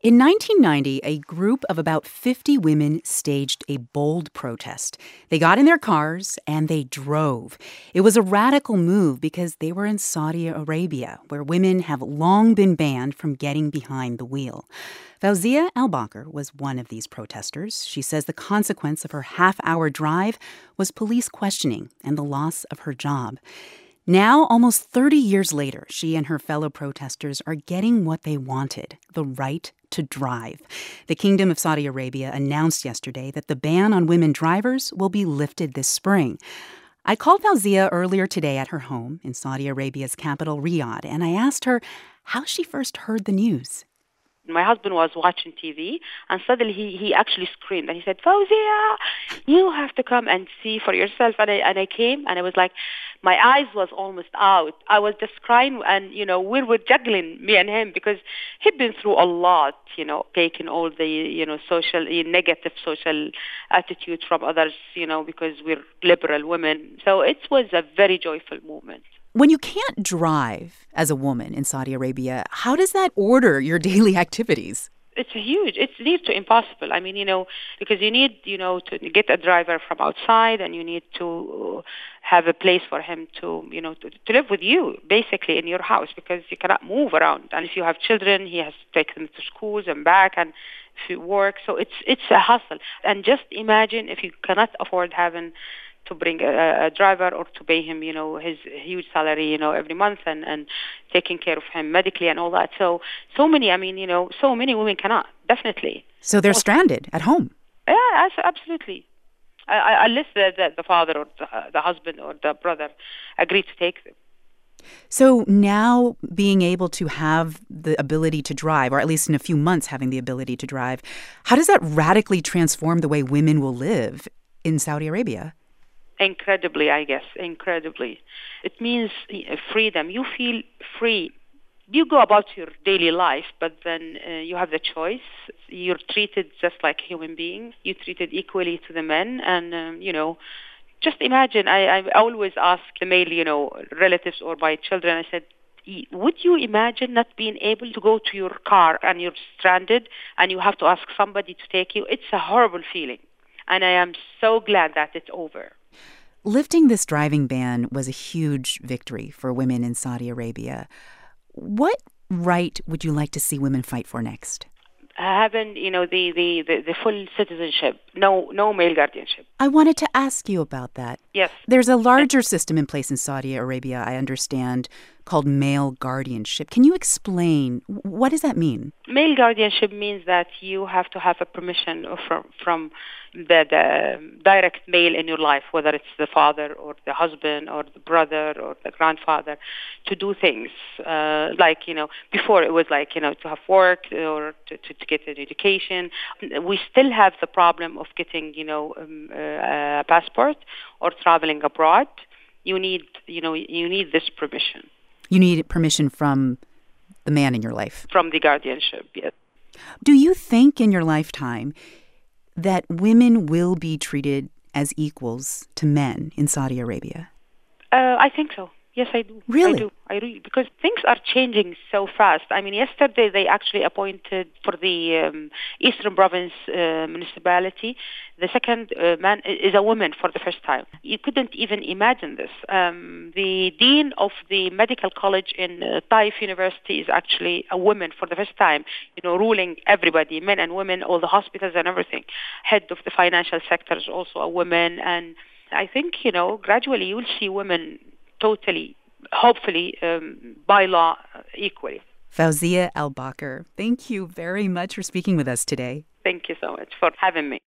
In 1990, a group of about 50 women staged a bold protest. They got in their cars and they drove. It was a radical move because they were in Saudi Arabia, where women have long been banned from getting behind the wheel. Fawzia Al-Bakr was one of these protesters. She says the consequence of her half-hour drive was police questioning and the loss of her job. Now, almost 30 years later, she and her fellow protesters are getting what they wanted, the right to drive. The Kingdom of Saudi Arabia announced yesterday that the ban on women drivers will be lifted this spring. I called Fawzia earlier today at her home in Saudi Arabia's capital, Riyadh, and I asked her how she first heard the news. My husband was watching TV, and suddenly he actually screamed, and he said, "Fawzia, you have to come and see for yourself." And I came, and I was like, my eyes was almost out. I was just crying, and, we were juggling, me and him, because he'd been through a lot, taking all the, negative social attitude from others, because we're liberal women. So it was a very joyful moment. When you can't drive as a woman in Saudi Arabia, how does that order your daily activities? It's near to impossible. I mean, because you need, to get a driver from outside, and you need to have a place for him to live with you, basically, in your house, because you cannot move around. And if you have children, he has to take them to schools and back, and if you work. So it's a hustle. And just imagine if you cannot afford having to bring a driver or to pay him, his huge salary, every month, and taking care of him medically and all that. So many women cannot, definitely. So they're stranded at home. Yeah, absolutely. Unless the father or the husband or the brother agree to take them. So now being able to have the ability to drive, or at least in a few months having the ability to drive, how does that radically transform the way women will live in Saudi Arabia? Incredibly, I guess. Incredibly. It means freedom. You feel free. You go about your daily life, but then you have the choice. You're treated just like a human being. You're treated equally to the men. And, just imagine, I always ask the male, relatives or my children, I said, would you imagine not being able to go to your car and you're stranded and you have to ask somebody to take you? It's a horrible feeling. And I am so glad that it's over. Lifting this driving ban was a huge victory for women in Saudi Arabia. What right would you like to see women fight for next? Having, the full citizenship, no male guardianship. I wanted to ask you about that. Yes. There's a larger system in place in Saudi Arabia, I understand, called male guardianship. Can you explain, what does that mean? Male guardianship means that you have to have a permission from the direct male in your life, whether it's the father or the husband or the brother or the grandfather, to do things before it was to have work or to get an education. We still have the problem of getting a passport or traveling abroad. You need this permission. You need permission from the man in your life. From the guardianship, yes. Do you think in your lifetime that women will be treated as equals to men in Saudi Arabia? I think so. Yes, I do. Really? I do. Because things are changing so fast. I mean, yesterday they actually appointed for the Eastern Province municipality, the second man is a woman for the first time. You couldn't even imagine this. The dean of the medical college in Taif University is actually a woman for the first time, ruling everybody, men and women, all the hospitals and everything. Head of the financial sector is also a woman. And I think, gradually you will see women totally, hopefully, by law, equally. Fawzia Al-Bakr, thank you very much for speaking with us today. Thank you so much for having me.